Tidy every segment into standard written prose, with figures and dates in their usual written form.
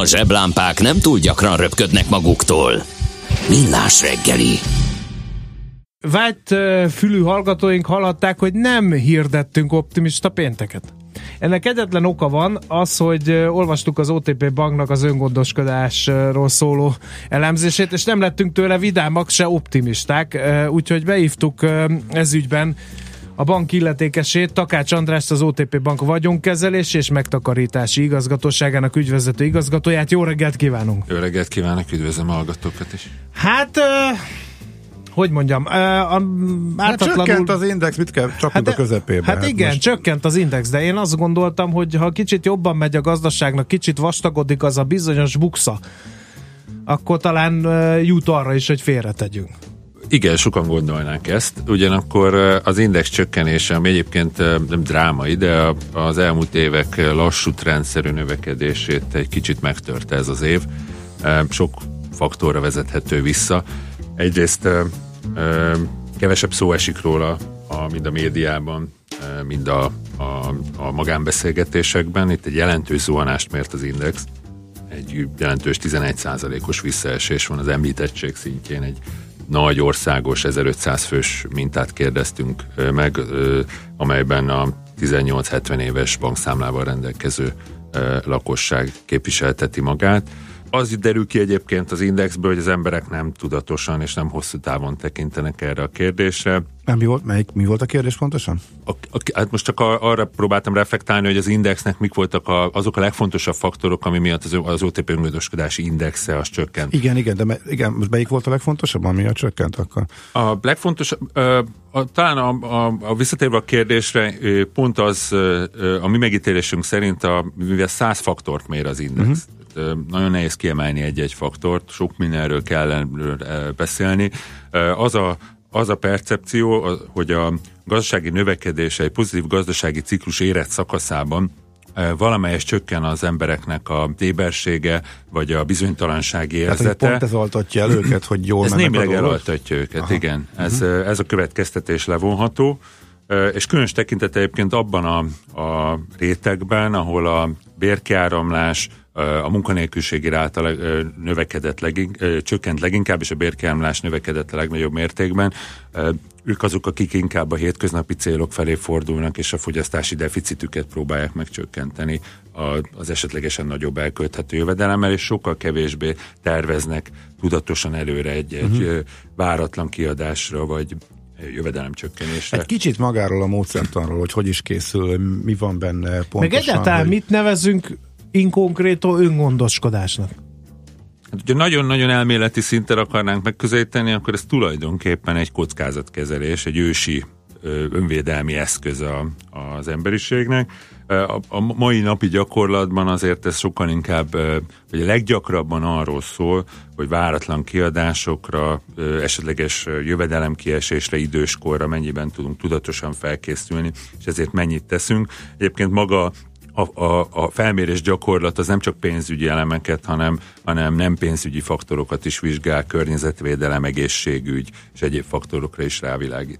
A zseblámpák nem túl gyakran röpködnek maguktól. Millás reggeli. Vágyt fülű hallgatóink hallhatták, hogy nem hirdettünk optimista pénteket. Ennek egyetlen oka van, az, hogy olvastuk az OTP banknak az öngondoskodásról szóló elemzését, és nem lettünk tőle vidámak, se optimisták, úgyhogy beívtuk ezügyben a bank illetékesét, Takács Andrást, az OTP bank vagyonkezelési és megtakarítási igazgatóságának ügyvezető igazgatóját. Jó reggelt kívánunk! Jó reggelt kívánok, üdvözlöm a hallgatókat is! Hát... hogy mondjam, ártatlanul... Csökkent az index, mit kell csapnunk a közepébe? Hát igen, most... csökkent az index, de én azt gondoltam, hogy ha kicsit jobban megy a gazdaságnak, kicsit vastagodik az a bizonyos buksa, akkor talán jut arra is, hogy félretegyünk. Igen, sokan gondolnák ezt, ugyanakkor az index csökkenése, ami egyébként nem drámai, de az elmúlt évek lassú trendszerű növekedését egy kicsit megtörte ez az év. Sok faktorra vezethető vissza. Egyrészt kevesebb szó esik róla mind a médiában, mind a magánbeszélgetésekben. Itt egy jelentős zuhanást mért az index. Egy jelentős 11%-os visszaesés van az említettség szintjén. Egy nagy országos 1500 fős mintát kérdeztünk meg, amelyben a 18-70 éves bankszámlával rendelkező lakosság képviselteti magát. Az derül ki egyébként az indexből, hogy az emberek nem tudatosan és nem hosszú távon tekintenek erre a kérdésre. Mi volt a kérdés pontosan? Hát most csak arra próbáltam reflektálni, hogy az indexnek mik voltak azok a legfontosabb faktorok, ami miatt az OTP öngöndoskodási indexe az csökkent. Igen, de most melyik volt a legfontosabb, ami miatt csökkent akkor? A legfontosabb, talán a visszatérve a kérdésre, pont az, a mi megítélésünk szerint, mivel 100 faktort mér az index, nagyon nehéz kiemelni egy-egy faktort, sok mindenről kell beszélni. Az a percepció, hogy a gazdasági növekedés egy pozitív gazdasági ciklus érett szakaszában valamelyes csökken az embereknek a ébersége, vagy a bizonytalansági érzete. Hát, pont ez altatja el őket, hogy jól mennek a dolgok? Ez némileg elaltatja őket, aha. Igen. Ez a következtetés levonható. És különös tekintet egyébként abban a rétegben, ahol a bérkiáramlás, a munkanélküliségi ráta csökkent leginkább, és a bérkiáramlás növekedett a legnagyobb mértékben. Ők azok, akik inkább a hétköznapi célok felé fordulnak, és a fogyasztási deficitüket próbálják megcsökkenteni az esetlegesen nagyobb elkölthető jövedelemmel, és sokkal kevésbé terveznek tudatosan előre egy váratlan kiadásra, vagy jövedelemcsökkenésre. Egy kicsit magáról a módszertanról, hogy is készül, mi van benne pontosan. Meg egyáltalán mit nevezünk inkonkrétó öngondoskodásnak? Hát, hogyha nagyon-nagyon elméleti szinten akarnánk megközelíteni, akkor ez tulajdonképpen egy kockázatkezelés, egy ősi önvédelmi eszköz az emberiségnek. A mai napi gyakorlatban azért ez sokkal inkább, vagy a leggyakrabban arról szól, hogy váratlan kiadásokra, esetleges jövedelemkiesésre, időskorra mennyiben tudunk tudatosan felkészülni, és ezért mennyit teszünk. Egyébként maga a felmérés gyakorlat az nem csak pénzügyi elemeket, hanem nem pénzügyi faktorokat is vizsgál, környezetvédelem, egészségügy és egyéb faktorokra is rávilágít.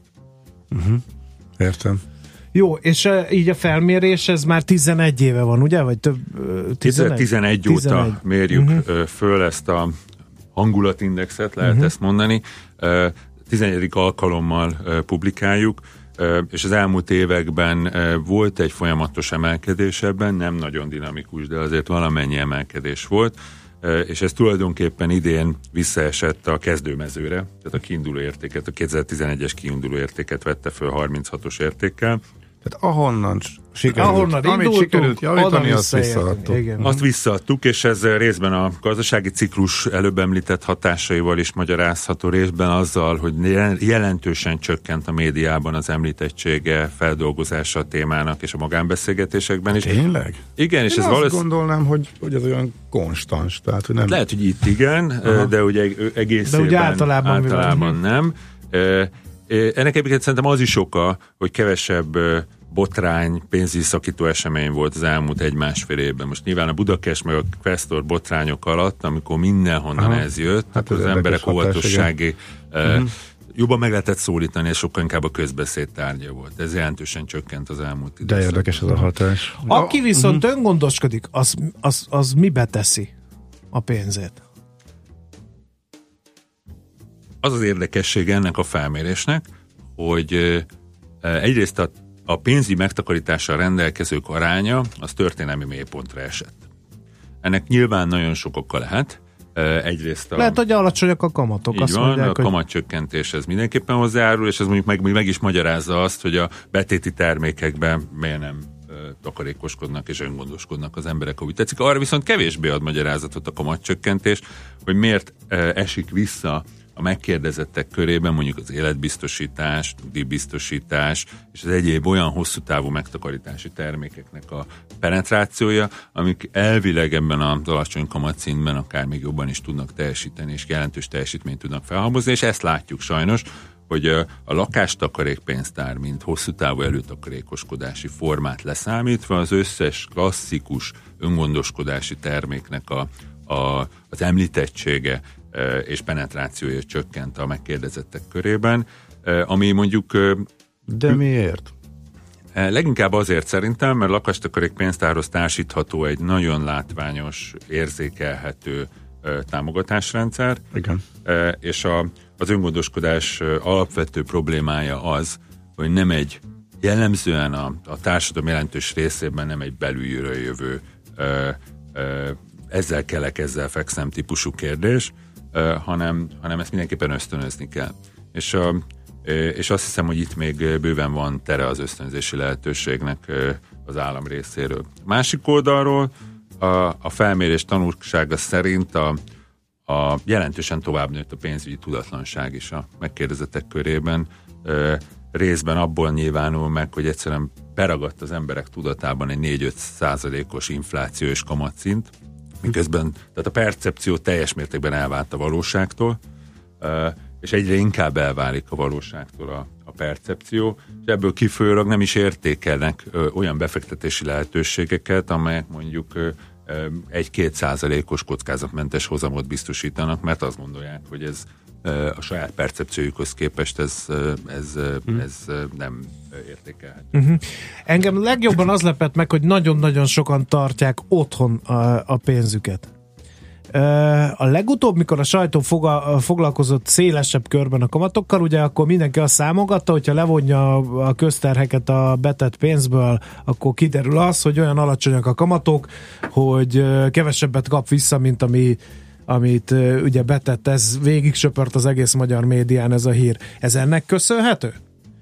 Értem. Jó, és így a felmérés, ez már 11 éve van, ugye? Vagy több? 11 óta mérjük föl ezt a hangulatindexet, lehet ezt mondani. 11. alkalommal publikáljuk, és az elmúlt években volt egy folyamatos emelkedés ebben, nem nagyon dinamikus, de azért valamennyi emelkedés volt, és ez tulajdonképpen idén visszaesett a kezdőmezőre, tehát a kiinduló értéket, a 2011-es kiinduló értéket vette föl 36-os értékkel. Tehát ahonnan sikerült javítani, azt visszaadtuk. Azt visszaadtuk, és ez részben a gazdasági ciklus előbb említett hatásaival is magyarázható, részben azzal, hogy jelentősen csökkent a médiában az említettsége, feldolgozása a témának és a magánbeszélgetésekben is. Tényleg? Igen, és én azt gondolnám, hogy ez olyan konstans. Tehát, hogy nem... Lehet, hogy itt igen, de ugye egész de évben általában nem. Ennek egyébként szerintem az is oka, hogy kevesebb botrány, pénzügyi szakító esemény volt az elmúlt 1-1,5 évben. Most nyilván a Budakest meg a Questor botrányok alatt, amikor mindenhonnan ez jött, hát az emberek óvatossági jobban meg lehetett szólítani, és sokkal inkább a közbeszéd tárgya volt. Ez jelentősen csökkent az elmúlt időszakban. De érdekes ez a hatás. Aki viszont öngondoskodik, az mibe teszi? a pénzét? Az az érdekessége ennek a felmérésnek, hogy egyrészt a pénzügyi megtakarítással rendelkezők aránya az történelmi mélypontra esett. Ennek nyilván nagyon sok oka lehet. Egyrészt lehet, hogy alacsonyak a kamatok. Így van, mondják, a kamatcsökkentés ez mindenképpen hozzájárul, és ez mondjuk meg is magyarázza azt, hogy a betéti termékekben miért nem takarékoskodnak és öngondoskodnak az emberek, ahogy tetszik. Arra viszont kevésbé ad magyarázatot a kamatcsökkentés, hogy miért esik vissza a megkérdezettek körében mondjuk az életbiztosítás, nyugdíjbiztosítás és az egyéb olyan hosszú távú megtakarítási termékeknek a penetrációja, amik elvileg ebben az alacsony kamatszintben akár még jobban is tudnak teljesíteni, és jelentős teljesítményt tudnak felhalmozni, és ezt látjuk sajnos, hogy a lakástakarékpénztár, mint hosszú távú előtakarékoskodási formát leszámítva, az összes klasszikus öngondoskodási terméknek az említettsége és penetrációja csökkent a megkérdezettek körében, ami mondjuk... De miért? Leginkább azért szerintem, mert lakástakarék pénztárhoz társítható egy nagyon látványos, érzékelhető támogatásrendszer. Igen. És az öngondoskodás alapvető problémája az, hogy nem egy jellemzően a társadalom jelentős részében nem egy belülről jövő ezzel kelek, ezzel fekszem típusú kérdés, hanem ezt mindenképpen ösztönözni kell. És azt hiszem, hogy itt még bőven van tere az ösztönzési lehetőségnek az állam részéről. Másik oldalról a felmérés tanulsága szerint a jelentősen tovább nőtt a pénzügyi tudatlanság is a megkérdezettek körében. Részben abból nyilvánul meg, hogy egyszerűen beragadt az emberek tudatában egy 4-5%-os inflációs kamatszint, miközben tehát a percepció teljes mértékben elvált a valóságtól, és egyre inkább elválik a valóságtól a percepció, és ebből kifolyólag nem is értékelnek olyan befektetési lehetőségeket, amelyek mondjuk 1-2%-os kockázatmentes hozamot biztosítanak, mert azt gondolják, hogy ez a saját percepciójukhoz képest ez nem értékelhető. Engem legjobban az lepett meg, hogy nagyon-nagyon sokan tartják otthon a pénzüket. A legutóbb, mikor a sajtó foglalkozott szélesebb körben a kamatokkal, ugye akkor mindenki azt számogatta, hogyha levonja a közterheket a betett pénzből, akkor kiderül az, hogy olyan alacsonyak a kamatok, hogy kevesebbet kap vissza, mint amit ugye betett. Ez végig söpört az egész magyar médián ez a hír. Ez ennek köszönhető?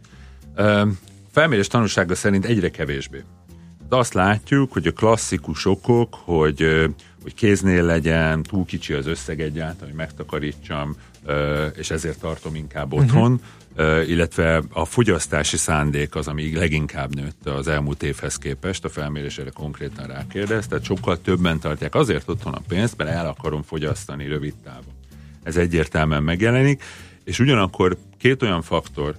Felmérés tanulsága szerint egyre kevésbé. De azt látjuk, hogy a klasszikus okok, hogy kéznél legyen, túl kicsi az összeg egyáltalán, hogy megtakarítsam, és ezért tartom inkább otthon, illetve a fogyasztási szándék az, ami leginkább nőtt az elmúlt évhez képest, a felmérés erre konkrétan rákérdez, tehát sokkal többen tartják azért otthon a pénzt, mert el akarom fogyasztani rövid távon. Ez egyértelműen megjelenik, és ugyanakkor két olyan faktor,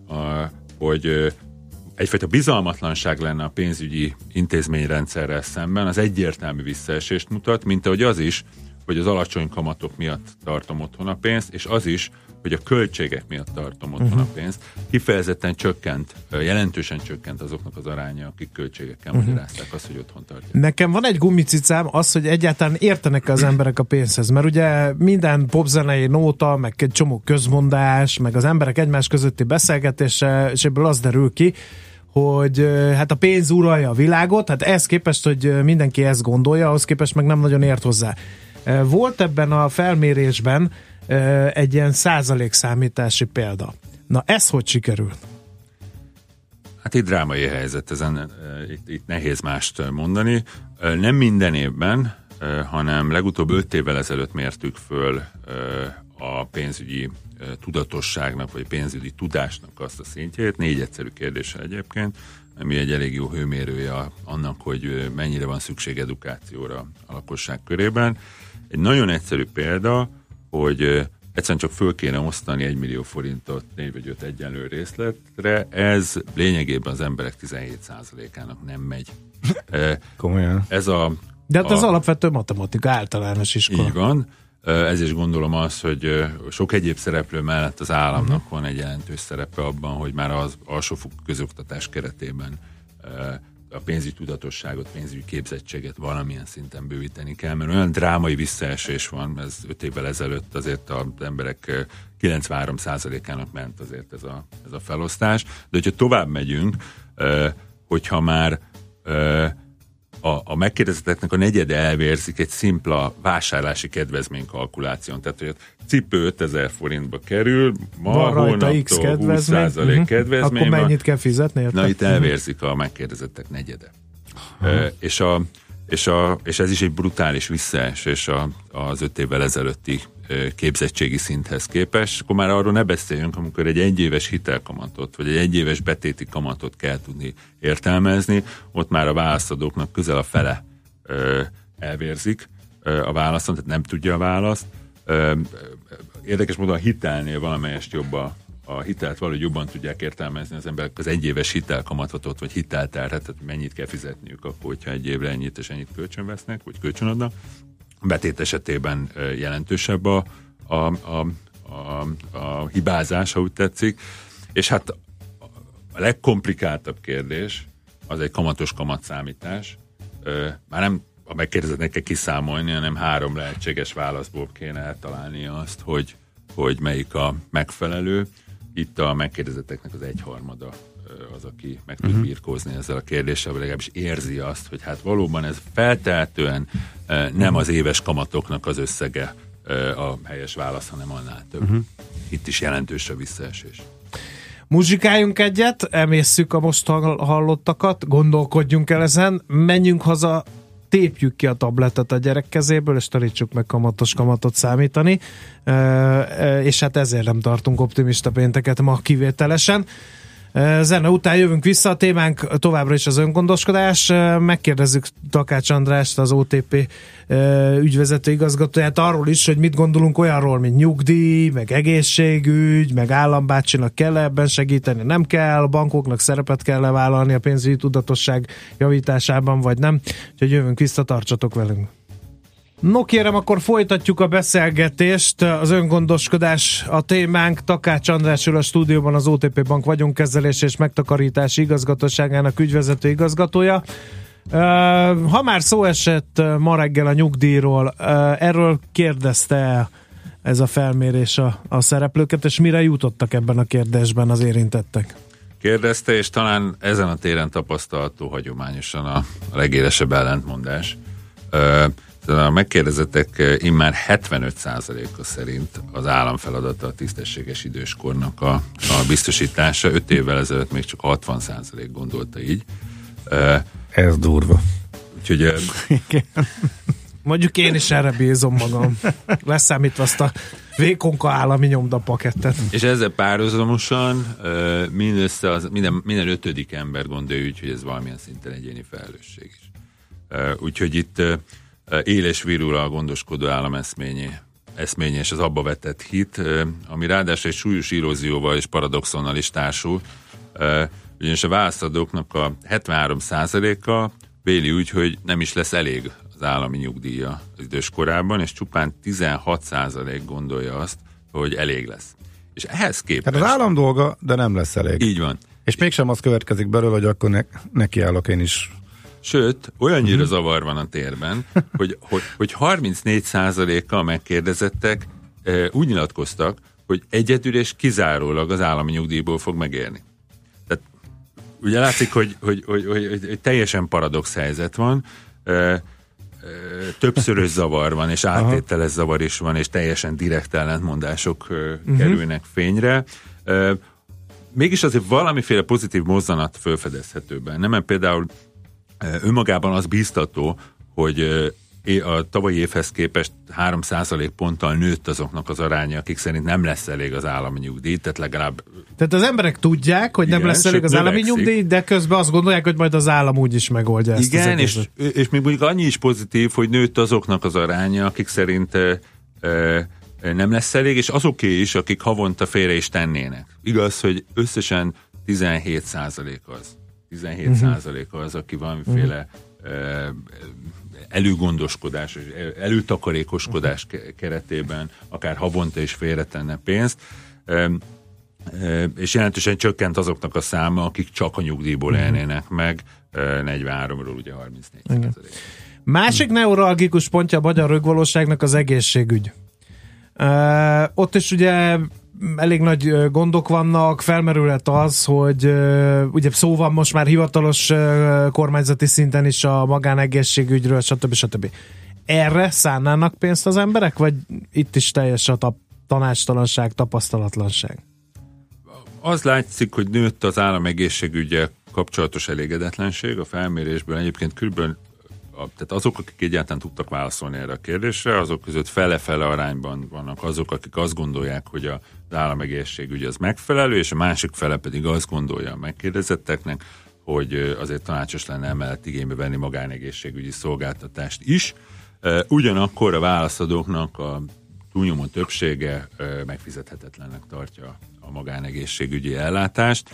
hogy egyfajta bizalmatlanság lenne a pénzügyi intézményrendszerrel szemben, az egyértelmű visszaesést mutat, mint ahogy az is, hogy az alacsony kamatok miatt tartom otthon a pénzt, és az is, hogy a költségek miatt tartom otthon a pénzt. Kifejezetten csökkent, jelentősen csökkent azoknak az aránya, akik költségekkel magyarázták azt, hogy otthon tartják. Nekem van egy gumicicám, az, hogy egyáltalán értenek az emberek a pénzhez, mert ugye minden popzenei nóta, meg egy csomó közmondás, meg az emberek egymás közötti beszélgetése, és ebből az derül ki, hogy hát a pénz uralja a világot, hát ehhez képest, hogy mindenki ezt gondolja, ahhoz képest meg nem nagyon ért hozzá. Volt ebben a felmérésben egy ilyen százalékszámítási példa. Na ez hogy sikerült? Hát itt drámai helyzet, itt nehéz mást mondani. Nem minden évben, hanem legutóbb 5 évvel ezelőtt mértük föl a pénzügyi tudatosságnak, vagy pénzügyi tudásnak azt a szintjét, 4 egyszerű kérdéssel egyébként, ami egy elég jó hőmérője annak, hogy mennyire van szükség edukációra a lakosság körében. Egy nagyon egyszerű példa, hogy egyszerűen csak föl kéne osztani 1 millió forintot 4 vagy 5 egyenlő részletre, ez lényegében az emberek 17%-ának nem megy. Komolyan. De hát az alapvető matematika, általános iskola. Így van. Ez is gondolom az, hogy sok egyéb szereplő mellett az államnak van egy jelentős szerepe abban, hogy már az alsófokú közoktatás keretében a pénzügyi tudatosságot, pénzügyi képzettséget valamilyen szinten bővíteni kell, mert olyan drámai visszaesés van, ez 5 évvel ezelőtt azért az emberek 93%-ának ment azért ez a felosztás, de hogyha tovább megyünk, hogyha már a megkérdezetteknek a negyede elvérzik egy szimpla vásárlási kedvezménykalkuláción. Tehát, hogy a cipő 5000 forintba kerül, ma hónaptól 20% kedvezmény. Akkor mennyit kell fizetni? Na, itt elvérzik a megkérdezettek negyede. És ez is egy brutális visszaesés az 5 évvel ezelőtti képzettségi szinthez képest. Akkor már arról ne beszéljünk, amikor egy egyéves hitelkamatot, vagy egy egyéves betéti kamatot kell tudni értelmezni, ott már a válaszadóknak közel a fele elvérzik a válaszon, tehát nem tudja a választ. Érdekes módon a hitelnél valamelyest jobb a hitelt valahogy jobban tudják értelmezni az emberek az egyéves hitelkamatot, vagy hitelterhet, tehát mennyit kell fizetniük akkor, hogyha egy évre ennyit és ennyit kölcsönvesznek, vagy kölcsönadnak. A betét esetében jelentősebb a hibázás, ha úgy tetszik. És hát a legkomplikáltabb kérdés az egy kamatos kamatszámítás. Már nem a megkérdezetnek kell kiszámolni, hanem 3 lehetséges válaszból kéne eltalálni azt, hogy melyik a megfelelő. Itt a megkérdezetteknek az 1/3 az, aki meg tud birkózni ezzel a kérdéssel, vagy legalábbis érzi azt, hogy hát valóban ez feltehetően nem az éves kamatoknak az összege a helyes válasz, hanem annál több. Itt is jelentős a visszaesés. Muzsikáljunk egyet, emészszük a most hallottakat, gondolkodjunk el ezen, menjünk haza, tépjük ki a tabletet a gyerek kezéből, és tanítsuk meg kamatot számítani, és hát ezért nem tartunk optimista pénteket ma kivételesen. Zene után jövünk vissza, a témánk továbbra is az öngondoskodás. Megkérdezzük Takács Andrást, az OTP ügyvezető igazgatóját arról is, hogy mit gondolunk olyanról, mint nyugdíj, meg egészségügy, meg állambácsinak kell ebben segíteni, nem kell, bankoknak szerepet kell levállalni a pénzügyi tudatosság javításában, vagy nem. Úgyhogy jövünk vissza, tartsatok velünk. No kérem, akkor folytatjuk a beszélgetést. Az öngondoskodás a témánk. Takács András ül a stúdióban, az OTP Bank vagyonkezelés és megtakarítási igazgatóságának ügyvezető igazgatója. Ha már szó esett ma reggel a nyugdíjról, erről kérdezte ez a felmérés a szereplőket, és mire jutottak ebben a kérdésben az érintettek? Kérdezte, és talán ezen a téren tapasztalható hagyományosan a legélesebb ellentmondás. A megkérdezettek immár 75%-a szerint az állam feladata a tisztességes időskornak a biztosítása. 5 évvel ezelőtt még csak 60% gondolta így. Ez durva. Úgyhogy... Mondjuk én is erre bízom magam. Leszámítva azt a vékonka állami nyomdapakettet. És ezzel párhuzamosan mindössze minden 5. ember gondolja úgy, hogy ez valamilyen szinten egyéni felelősség is. Úgyhogy itt él és virul a gondoskodó állam eszménye és az abba vetett hit, ami ráadásul egy súlyos erózióval és paradoxonnal is társul, ugyanis a válaszadóknak a 73%-a véli úgy, hogy nem is lesz elég az állami nyugdíja az időskorában, és csupán 16% gondolja azt, hogy elég lesz. És ehhez képest... Tehát az állam dolga, de nem lesz elég. Így van. És mégsem az következik belőle, hogy akkor nekiállok én is. Sőt, olyannyira zavar van a térben, hogy 34%-a a megkérdezettek úgy nyilatkoztak, hogy egyedül és kizárólag az állami nyugdíjból fog megélni. Tehát ugye látszik, hogy teljesen paradox helyzet van, többszörös zavar van, és áttételes zavar is van, és teljesen direkt ellentmondások kerülnek fényre. Mégis azért valamiféle pozitív mozzanat felfedezhető benne, mert például önmagában az bíztató, hogy a tavalyi évhez képest 3% ponttal nőtt azoknak az aránya, akik szerint nem lesz elég az állami nyugdíj, tehát legalább... Tehát az emberek tudják, hogy nem lesz elég az állami nyugdíj, de közben azt gondolják, hogy majd az állam úgyis megoldja ezt. Igen, és még mondjuk annyi is pozitív, hogy nőtt azoknak az aránya, akik szerint nem lesz elég, és azoké is, akik havonta félre is tennének. Igaz, hogy összesen 17% az. 17% az, aki valamiféle előgondoskodás, előtakarékoskodás keretében akár havonta is félretenne pénzt. és jelentősen csökkent azoknak a száma, akik csak a nyugdíjból élnének meg, 43-ról ugye 34%. Másik neuralgikus pontja a magyar rögvalóságnak az egészségügy. Ott is ugye elég nagy gondok vannak, felmerülhet az, hogy ugye szó van most már hivatalos kormányzati szinten is a magánegészségügyről, stb. Erre szánnának pénzt az emberek, vagy itt is teljes a tanácstalanság, tapasztalatlanság? Az látszik, hogy nőtt az államegészségügyel kapcsolatos elégedetlenség. A felmérésből egyébként körülbelül tehát azok, akik egyáltalán tudtak válaszolni erre a kérdésre, azok között fele-fele arányban vannak azok, akik azt gondolják, hogy az államegészségügy az megfelelő, és a másik fele pedig azt gondolja a megkérdezetteknek, hogy azért tanácsos lenne emellett igénybe venni magánegészségügyi szolgáltatást is. Ugyanakkor a válaszadóknak a túlnyomó többsége megfizethetetlennek tartja a magánegészségügyi ellátást,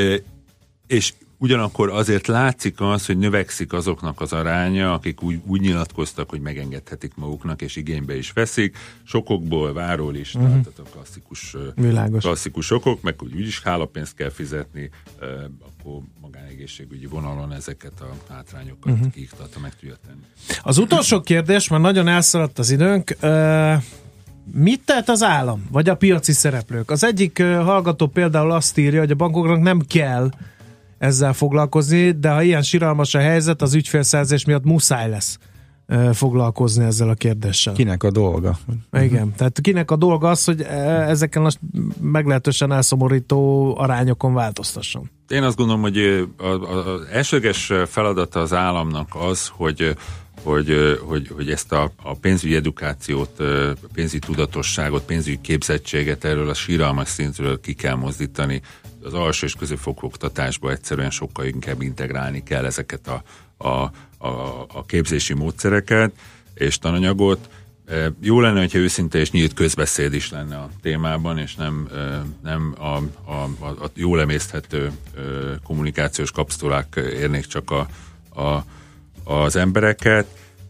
és ugyanakkor azért látszik az, hogy növekszik azoknak az aránya, akik úgy nyilatkoztak, hogy megengedhetik maguknak, és igénybe is veszik. Sokokból, váról is, tehát a klasszikus okok, meg hogy úgyis hálapénzt kell fizetni, akkor magánegészségügyi vonalon ezeket a hátrányokat kiiktatta meg tudja tenni. Az utolsó kérdés, mert nagyon elszaladt az időnk, mit tehet az állam, vagy a piaci szereplők? Az egyik hallgató például azt írja, hogy a bankoknak nem kell ezzel foglalkozni, de ha ilyen siralmas a helyzet, az ügyfélszerzés miatt muszáj lesz foglalkozni ezzel a kérdéssel. Kinek a dolga? Igen, tehát kinek a dolga az, hogy ezeken a meglehetősen elszomorító arányokon változtasson? Én azt gondolom, hogy az elsőleges feladata az államnak az, hogy ezt a pénzügyi edukációt, pénzügyi tudatosságot, pénzügyi képzettséget erről a síralmas szintről ki kell mozdítani. Az alsó és középfokú oktatásba egyszerűen sokkal inkább integrálni kell ezeket a képzési módszereket és tananyagot. Jó lenne, hogyha őszinte és nyílt közbeszéd is lenne a témában, és nem a jól emészthető kommunikációs kapszulák érnék csak az embereket,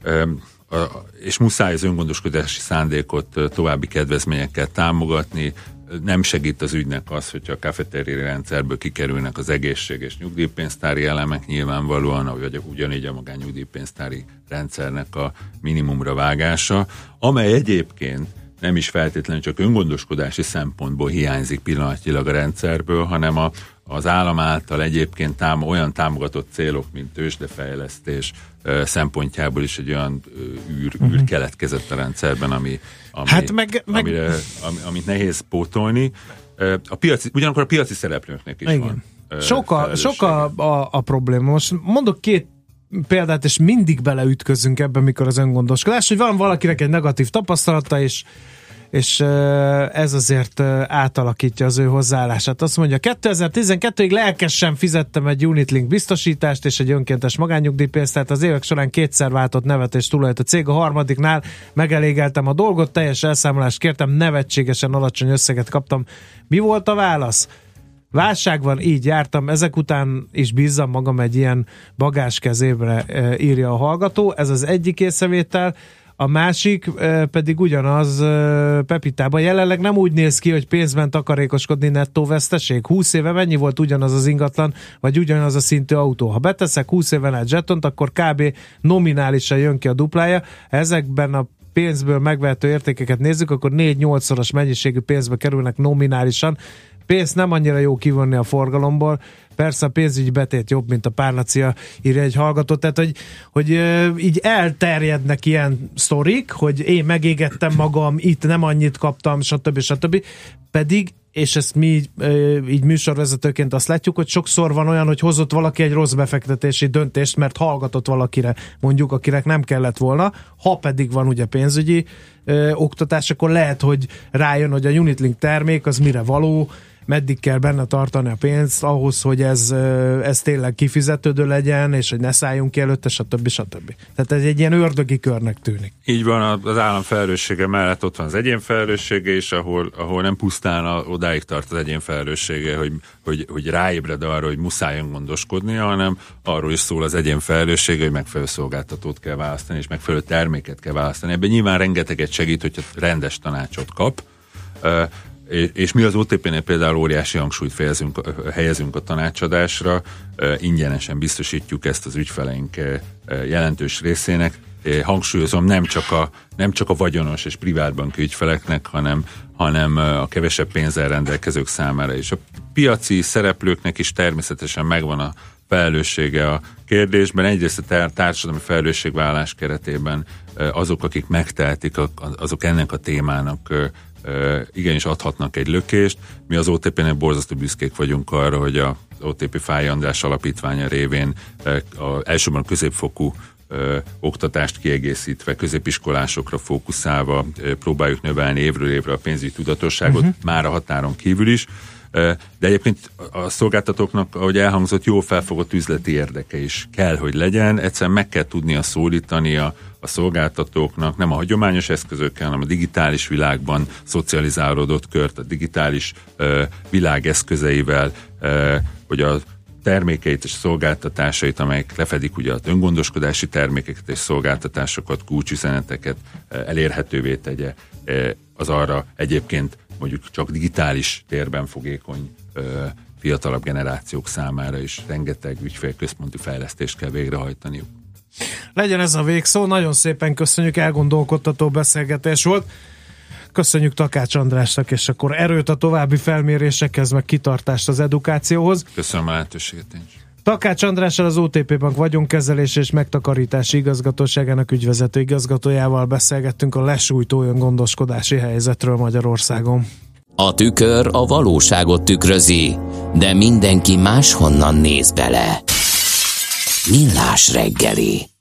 és muszáj az öngondoskodási szándékot további kedvezményekkel támogatni. Nem segít az ügynek az, hogyha a kafetéri rendszerből kikerülnek az egészség és nyugdíjpénztári elemek nyilvánvalóan, vagy ugyanígy a magánnyugdíjpénztári rendszernek a minimumra vágása, amely egyébként nem is feltétlenül csak öngondoskodási szempontból hiányzik pillanatnyilag a rendszerből, hanem az állam által egyébként olyan támogatott célok, mint tőzsdefejlesztés szempontjából is egy olyan űr keletkezett a rendszerben, amit nehéz pótolni. Ugyanakkor a piaci szereplőknek is van. Sok a probléma. Most mondok két példát, és mindig beleütközünk ebben, mikor az öngondoskodás, hogy van valakinek egy negatív tapasztalata, és ez azért átalakítja az ő hozzáállását. Azt mondja, 2012-ig lelkesen fizettem egy Unitlink biztosítást és egy önkéntes magánnyugdíjpénzt, tehát az évek során kétszer váltott nevet és tulajt a cég. A harmadiknál megelégeltem a dolgot, teljes elszámolást kértem, nevetségesen alacsony összeget kaptam. Mi volt a válasz? Válság van, így jártam, ezek után is bízzam magam egy ilyen bagás kezébre, írja a hallgató. Ez az egyik észrevétel. A másik pedig ugyanaz Pepitában. Jelenleg nem úgy néz ki, hogy pénzben takarékoskodni nettó veszteség. 20 éve mennyi volt ugyanaz az ingatlan, vagy ugyanaz a szintű autó? Ha beteszek 20 éven át zsetont, akkor kb. Nominálisan jön ki a duplája. Ha ezekben a pénzből megvehető értékeket nézzük, akkor 4-8-szoros mennyiségű pénzbe kerülnek nominálisan. Pénzt nem annyira jó kivonni a forgalomból. Persze a pénzügyi betét jobb, mint a párnacia, írja egy hallgató. Tehát, hogy így elterjednek ilyen sztorik, hogy én megégettem magam, itt nem annyit kaptam, stb. Pedig, és ezt mi így műsorvezetőként azt látjuk, hogy sokszor van olyan, hogy hozott valaki egy rossz befektetési döntést, mert hallgatott valakire, mondjuk, akinek nem kellett volna. Ha pedig van ugye pénzügyi oktatás, akkor lehet, hogy rájön, hogy a Unitlink termék az mire való, meddig kell benne tartani a pénzt ahhoz, hogy ez tényleg kifizetődő legyen, és hogy ne szálljunk ki előtte, stb. Tehát ez egy ilyen ördögi körnek tűnik. Így van, az állam felelőssége mellett ott van az egyén felelőssége, és ahol nem pusztán odáig tart az egyén felelőssége, hogy ráébred arra, hogy muszáj gondoskodnia, hanem arról is szól az egyén felelőssége, hogy megfelelő szolgáltatót kell választani, és megfelelő terméket kell választani. Ebben nyilván rengeteget segít, hogyha rendes tanácsot kap. És mi az OTP-nél például óriási hangsúlyt helyezünk a tanácsadásra, ingyenesen biztosítjuk ezt az ügyfeleink jelentős részének. Hangsúlyozom, nem csak a vagyonos és privátbanki ügyfeleknek, hanem a kevesebb pénzzel rendelkezők számára is. A piaci szereplőknek is természetesen megvan a felelőssége a kérdésben. Egyrészt a társadalmi felelősségvállalás keretében azok, akik megtehetik, azok ennek a témának igenis adhatnak egy lökést. Mi az OTP-nél borzasztó büszkék vagyunk arra, hogy az OTP Fáy András alapítványa révén elsősorban a középfokú oktatást kiegészítve, középiskolásokra fókuszálva próbáljuk növelni évről évre a pénzügyi tudatosságot, már a határon kívül is. De egyébként a szolgáltatóknak, ahogy elhangzott, jól felfogott üzleti érdeke is kell, hogy legyen. Egyszerűen meg kell tudnia szólítani a szolgáltatóknak, nem a hagyományos eszközökkel, hanem a digitális világban szocializálódott kört, a digitális világ eszközeivel, hogy a termékeit és szolgáltatásait, amelyek lefedik ugye az öngondoskodási termékeket és szolgáltatásokat, kulcsüzeneteket elérhetővé tegye, az arra egyébként mondjuk csak digitális térben fogékony fiatalabb generációk számára is rengeteg ügyfélközponti fejlesztést kell végrehajtaniuk. Legyen ez a végszó, nagyon szépen köszönjük, elgondolkodtató beszélgetés volt. Köszönjük Takács Andrásnak, és akkor erőt a további felmérésekhez, meg kitartást az edukációhoz. Köszönöm a lehetőséget én is. Takács Andrással, az OTP Bank vagyonkezelés és megtakarítási igazgatóságának ügyvezető igazgatójával beszélgettünk a lesújtó öngondoskodási helyzetről Magyarországon. A tükör a valóságot tükrözi, de mindenki máshonnan néz bele. Millás reggeli.